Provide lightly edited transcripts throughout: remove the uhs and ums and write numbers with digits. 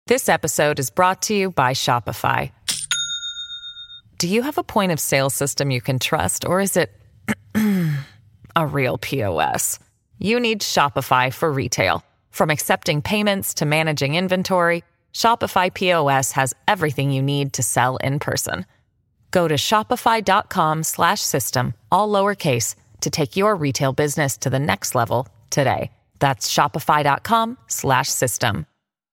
This episode is brought to you by Shopify. Do you have a point of sale system you can trust, or is it a real POS? You need Shopify for retail. From accepting payments to managing inventory, Shopify POS has everything you need to sell in person. Go to shopify.com/system, all lowercase, to take your retail business to the next level today. That's shopify.com/system.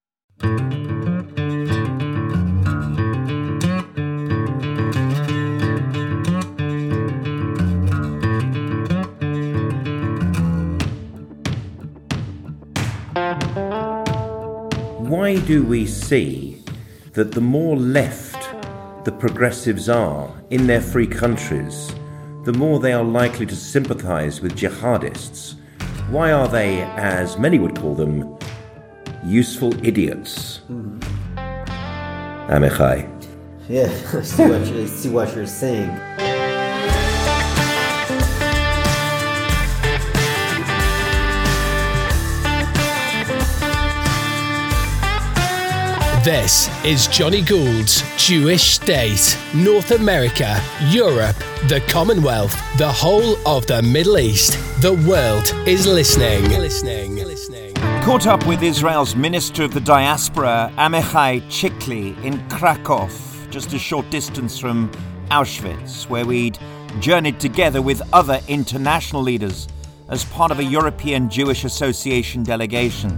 Why do we see that the more left the progressives are in their free countries, the more they are likely to sympathize with jihadists? Why are they, as many would call them, useful idiots? Amichai. Yeah, I see what you're saying. This is Johnny Gould's Jewish State. North America, Europe, the Commonwealth, the whole of the Middle East. The world is listening. Caught up with Israel's Minister of the Diaspora, Amichai Chikli, in Krakow, just a short distance from Auschwitz, where we'd journeyed together with other international leaders as part of a European Jewish Association delegation.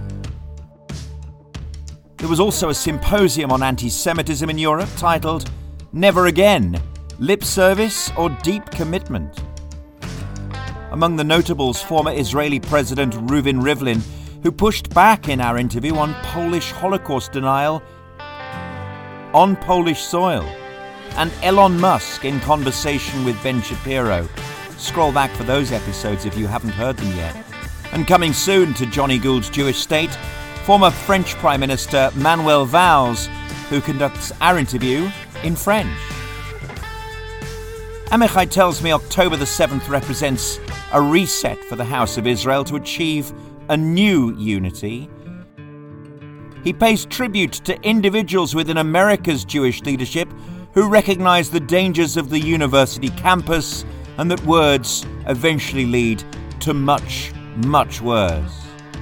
There was also a symposium on anti-Semitism in Europe titled Never Again, Lip Service or Deep Commitment. Among the notables, former Israeli President Reuven Rivlin, who pushed back in our interview on Polish Holocaust denial on Polish soil, and Elon Musk in conversation with Ben Shapiro. Scroll back for those episodes if you haven't heard them yet. And coming soon to Johnny Gould's Jewish State, former French Prime Minister Manuel Valls, who conducts our interview in French. Amichai tells me October the 7th represents a reset for the House of Israel to achieve a new unity. He pays tribute to individuals within America's Jewish leadership who recognize the dangers of the university campus and that words eventually lead to much, much worse.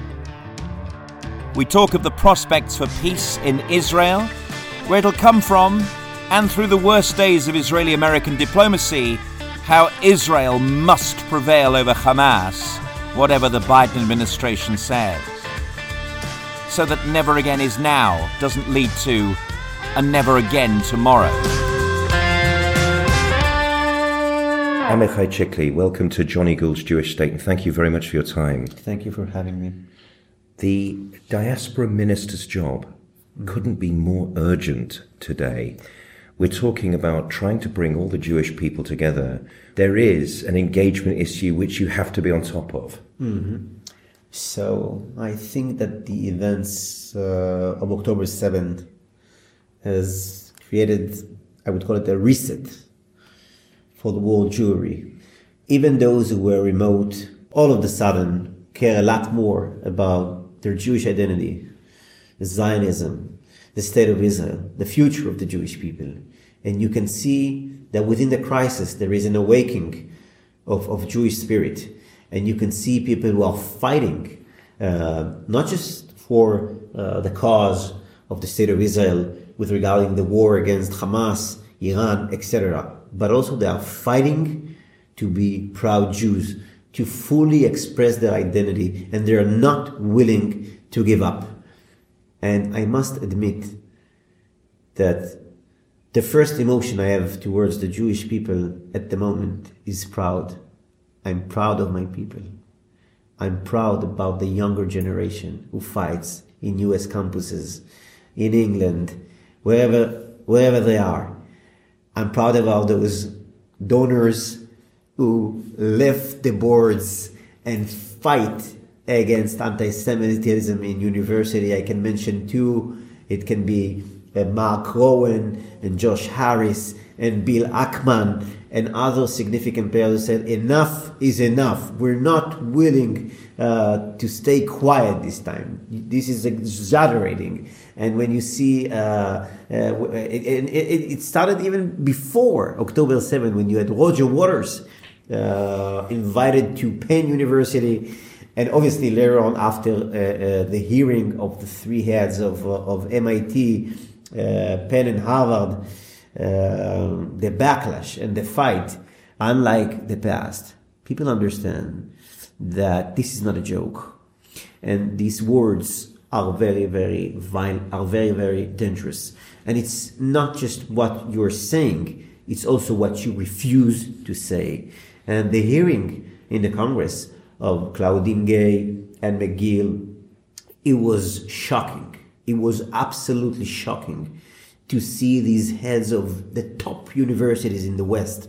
We talk of the prospects for peace in Israel, where it'll come from, and through the worst days of Israeli-American diplomacy, how Israel must prevail over Hamas, whatever the Biden administration says. So that never again is now doesn't lead to a never again tomorrow. Amichai Chikli, welcome to Johnny Gould's Jewish State, and thank you very much for your time. Thank you for having me. The diaspora minister's job couldn't be more urgent today. We're talking about trying to bring all the Jewish people together. There is an engagement issue which you have to be on top of. Mm-hmm. So I think that the events of October 7th has created, I would call it a reset for the world Jewry. Even those who were remote, all of a sudden care a lot more about their Jewish identity, Zionism, the state of Israel, the future of the Jewish people. And you can see that within the crisis, there is an awakening of Jewish spirit. And you can see people who are fighting, not just for the cause of the state of Israel with regarding the war against Hamas, Iran, etc., but also they are fighting to be proud Jews, to fully express their identity, and they are not willing to give up. And I must admit that the first emotion I have towards the Jewish people at the moment is proud. I'm proud of my people. I'm proud about the younger generation who fights in US campuses, in England, wherever they are. I'm proud about those donors who left the boards and fight against anti-Semitism in university. I can mention two. It can be Mark Rowan and Josh Harris and Bill Ackman and other significant players said, enough is enough. We're not willing to stay quiet this time. This is exaggerating. And when you see, it started even before October 7, when you had Roger Waters invited to Penn University, and obviously later on after the hearing of the three heads of MIT, Penn and Harvard, the backlash and the fight, unlike the past, people understand that this is not a joke, and these words are very, very violent, are very, very dangerous. And it's not just what you're saying; it's also what you refuse to say. And the hearing in the Congress of Claudine Gay and McGill, it was shocking. It was absolutely shocking to see these heads of the top universities in the West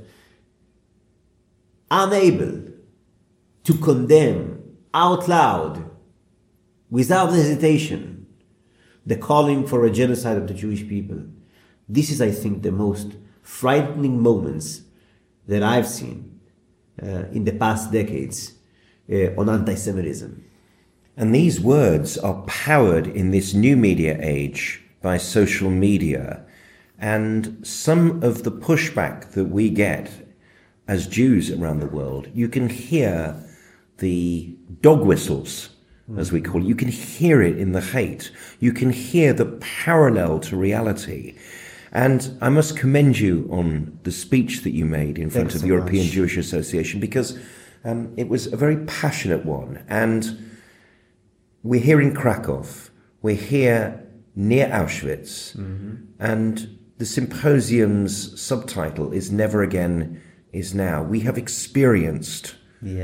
unable to condemn out loud, without hesitation, the calling for a genocide of the Jewish people. This is, I think, the most frightening moments that I've seen in the past decades on anti-Semitism. And these words are powered in this new media age by social media. And some of the pushback that we get as Jews around the world, you can hear the dog whistles, as we call it. You can hear it in the hate. You can hear the parallel to reality. And I must commend you on the speech that you made in front of the European Jewish Association, because it was a very passionate one. And we're here in Krakow. We're here near Auschwitz. And the symposium's subtitle is Never Again is Now. We have experienced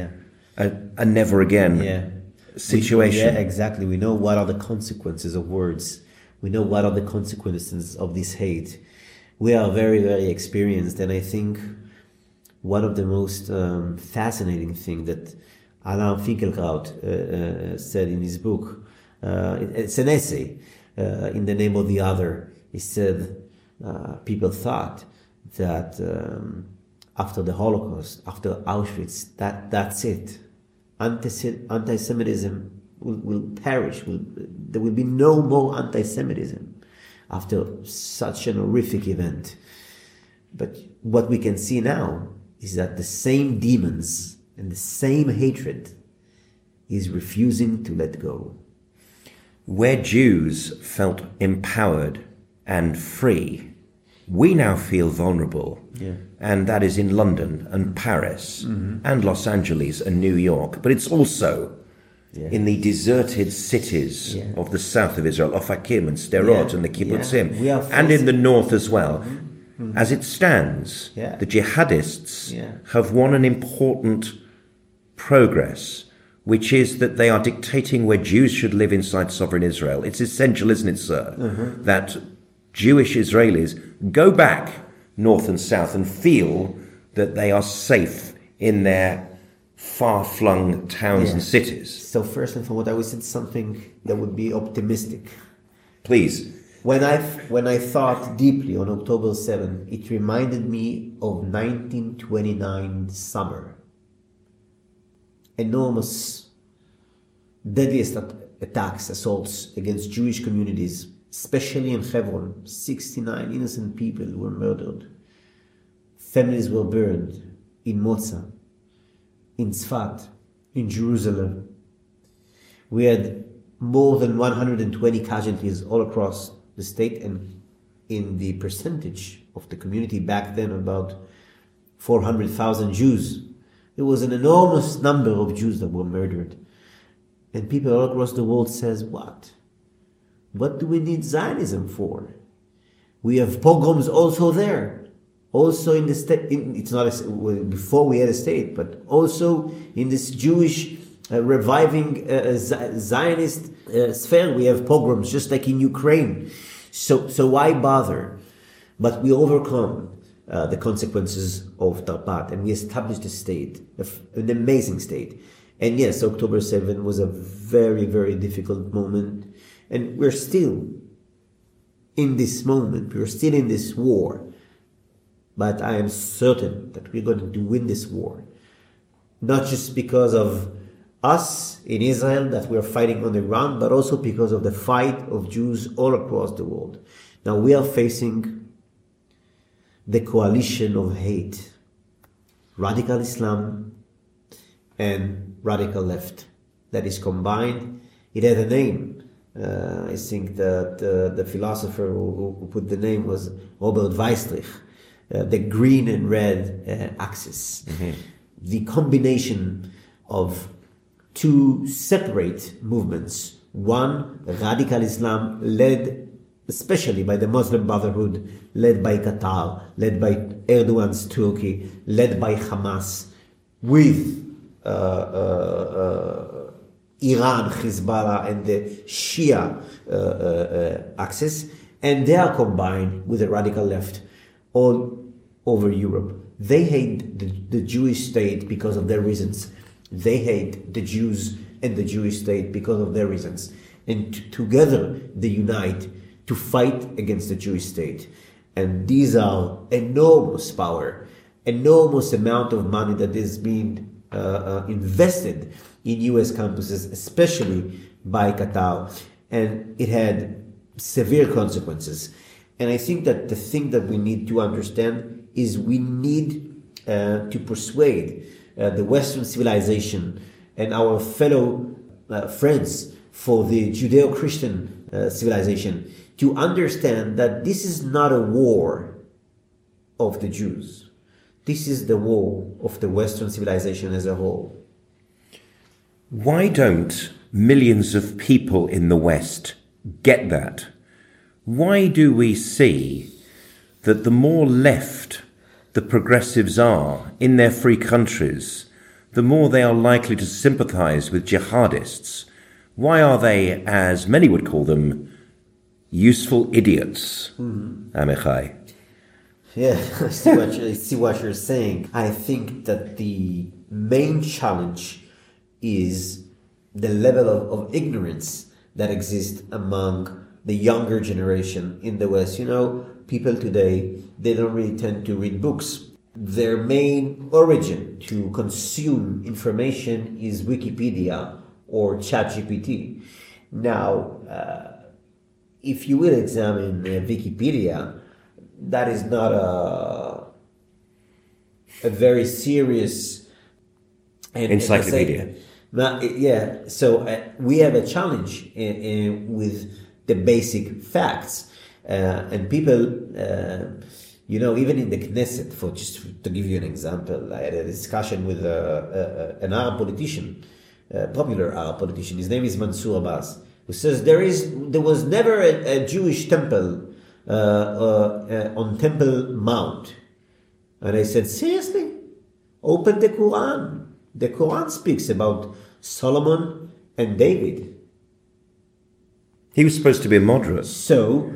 a never again situation. Exactly. We know what are the consequences of words. We know what are the consequences of this hate. We are very, very experienced. And I think one of the most fascinating things that Alain Finkielkraut said in his book, it's an essay, In the Name of the Other. He said, people thought that after the Holocaust, after Auschwitz, that's it. Anti-Semitism will perish. There will be no more anti-Semitism after such an horrific event. But what we can see now is that the same demons and the same hatred is refusing to let go. Where Jews felt empowered and free, we now feel vulnerable. And that is in London and Paris and Los Angeles and New York. But it's also in the deserted cities of the south of Israel, Ofakim and Sderot and the Kibbutzim, and in the north as well. As it stands, the jihadists have won an important progress, which is that they are dictating where Jews should live inside sovereign Israel. It's essential, isn't it, sir, that Jewish Israelis go back north and south and feel that they are safe in their far-flung towns and cities. So first and foremost, I would say something that would be optimistic. Please. When I thought deeply on October 7, it reminded me of 1929 summer. Enormous, deadliest attacks, assaults against Jewish communities, especially in Hebron. 69 innocent people were murdered. Families were burned in Moza, in Tzfat, in Jerusalem. We had more than 120 casualties all across the state, and in the percentage of the community back then, about 400,000 Jews. There was an enormous number of Jews that were murdered. And people all across the world says, what? What do we need Zionism for? We have pogroms also there. Also in the state, it's not before we had a state, but also in this Jewish reviving Zionist sphere, we have pogroms, just like in Ukraine. So why bother? But we overcome the consequences of Tarpat, and we established a state, an amazing state. And yes, October 7 was a very, very difficult moment. And we're still in this moment. We're still in this war. but I am certain that we're going to win this war. Not just because of us in Israel that we're fighting on the ground, but also because of the fight of Jews all across the world. Now we are facing the coalition of hate, radical Islam and radical left, that is combined. It had a name. I think that the philosopher who put the name was Robert Weislich, the green and red axis. Mm-hmm. The combination of two separate movements. One, radical Islam, led especially by the Muslim Brotherhood, led by Qatar, led by Erdogan's Turkey, led by Hamas, with Iran, Hezbollah, and the Shia axis, and they are combined with the radical left all over Europe. They hate the Jewish state because of their reasons. They hate the Jews and the Jewish state because of their reasons. And together they unite to fight against the Jewish state. And these are enormous power, enormous amount of money that is being invested in US campuses, especially by Qatar. And it had severe consequences. And I think that the thing that we need to understand is we need to persuade the Western civilization and our fellow friends for the Judeo-Christian civilization to understand that this is not a war of the Jews. This is the war of the Western civilization as a whole. Why don't millions of people in the West get that? Why do we see that the more left the progressives are in their free countries, the more they are likely to sympathize with jihadists? Why are they, as many would call them, useful idiots, Amichai? Yeah, I see what you're saying. I think that the main challenge is the level of ignorance that exists among the younger generation in the West. You know, people today, they don't really tend to read books. Their main origin to consume information is Wikipedia or ChatGPT. Now, if you will examine Wikipedia, that is not a very serious encyclopedia. So we have a challenge with the basic facts, and people, even in the Knesset, just to give you an example, I had a discussion with an Arab politician, popular Arab politician. His name is Mansour Abbas, who says there was never a Jewish temple on Temple Mount. And I said, seriously? Open the Quran. The Quran speaks about Solomon and David. He was supposed to be a moderate. So,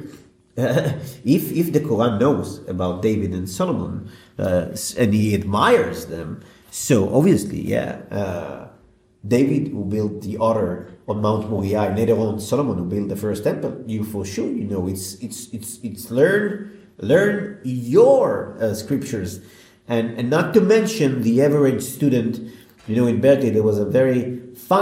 if the Quran knows about David and Solomon, and he admires them, so obviously, David who built the altar on Mount Moriah, and later on Solomon who built the first temple. You for sure, it's learn your scriptures, and not to mention the average student. In Berkeley there was a very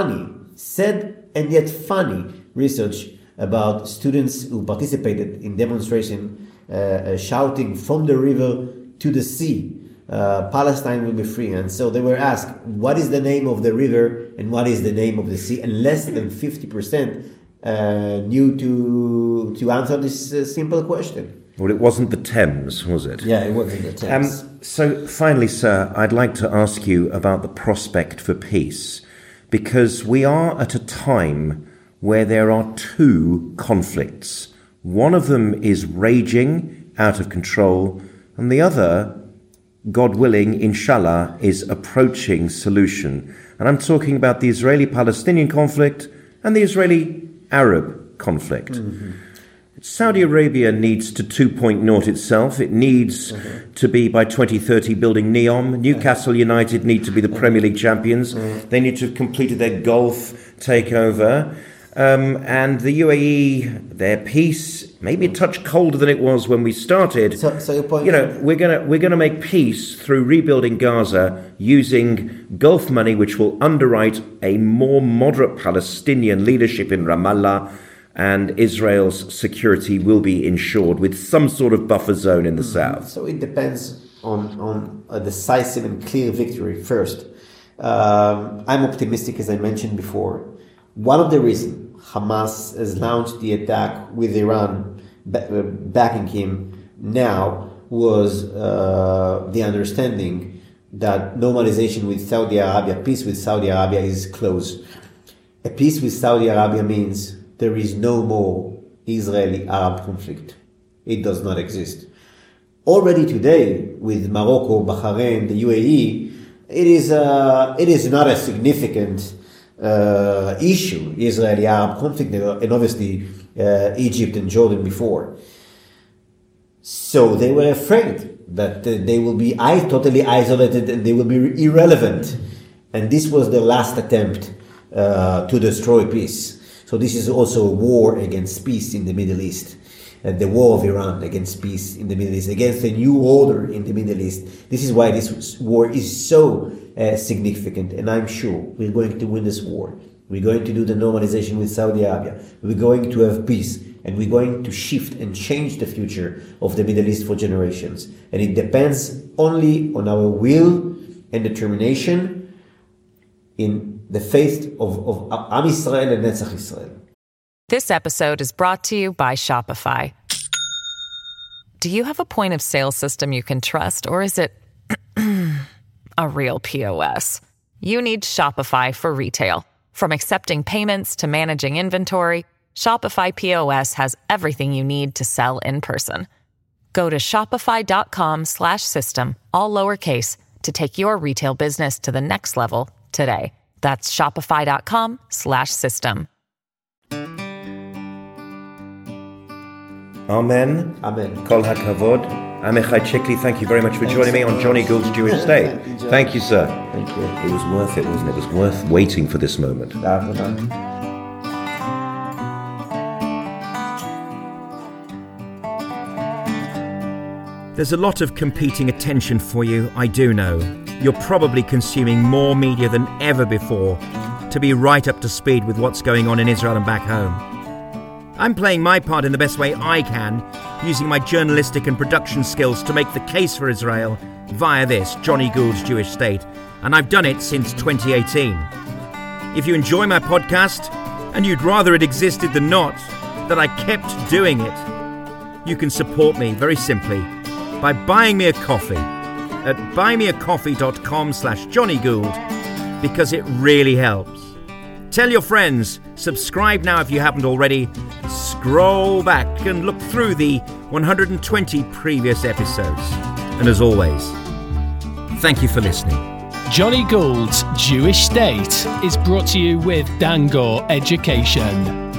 sad and yet funny research about students who participated in demonstration shouting from the river to the sea, Palestine will be free. And so they were asked, what is the name of the river and what is the name of the sea? And less than 50% knew to answer this simple question. Well, it wasn't the Thames, was it? Yeah, it wasn't the Thames. So finally, sir, I'd like to ask you about the prospect for peace, because we are at a time where there are two conflicts. One of them is raging out of control, and the other, God willing, inshallah, is approaching solution. And I'm talking about the Israeli-Palestinian conflict and the Israeli-Arab conflict. Mm-hmm. Saudi Arabia needs to 2.0 itself. It needs to be, by 2030, building NEOM. Newcastle United need to be the Premier League champions. They need to have completed their golf takeover. And the UAE, their peace, maybe a touch colder than it was when we started. So your point, we're gonna make peace through rebuilding Gaza using Gulf money, which will underwrite a more moderate Palestinian leadership in Ramallah, and Israel's security will be ensured with some sort of buffer zone in the south. So it depends on a decisive and clear victory first. I'm optimistic, as I mentioned before. One of the reasons Hamas has launched the attack with Iran backing him now was the understanding that normalization with Saudi Arabia, peace with Saudi Arabia is close. A peace with Saudi Arabia means there is no more Israeli-Arab conflict. It does not exist. Already today, with Morocco, Bahrain, the UAE, it is not a significant issue, Israeli-Arab conflict, and obviously Egypt and Jordan before. So they were afraid that they will be totally isolated and they will be irrelevant. And this was the last attempt to destroy peace. So this is also a war against peace in the Middle East. And the war of Iran against peace in the Middle East, against a new order in the Middle East. This is why this war is so significant, and I'm sure we're going to win this war. We're going to do the normalization with Saudi Arabia. We're going to have peace, and we're going to shift and change the future of the Middle East for generations. And it depends only on our will and determination in the faith of Am Yisrael and Netzach Yisrael. This episode is brought to you by Shopify. Do you have a point of sale system you can trust, or is it a real POS? You need Shopify for retail. From accepting payments to managing inventory, Shopify POS has everything you need to sell in person. Go to shopify.com/system, all lowercase, to take your retail business to the next level today. That's shopify.com/system. Amen. Amen. Kol HaKavod. Amichai Chikli, thank you very much for joining me on Johnny Gould's Jewish State. Thank you, sir. Thank you. It was worth it, wasn't it? It was worth waiting for this moment. There's a lot of competing attention for you, I do know. You're probably consuming more media than ever before to be right up to speed with what's going on in Israel and back home. I'm playing my part in the best way I can, using my journalistic and production skills to make the case for Israel via this, Johnny Gould's Jewish State, and I've done it since 2018. If you enjoy my podcast, and you'd rather it existed than not, that I kept doing it, you can support me very simply by buying me a coffee at buymeacoffee.com/Johnny Gould, because it really helps. Tell your friends, subscribe now if you haven't already, scroll back and look through the 120 previous episodes. And as always, thank you for listening. Johnny Gould's Jewish State is brought to you with Dangor Education.